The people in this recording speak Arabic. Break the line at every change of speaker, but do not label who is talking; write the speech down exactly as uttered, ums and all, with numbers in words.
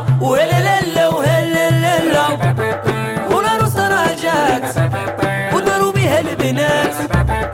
وهلا لالا وهلا لالا، والعروسة راه جات وداروا بيها البنات.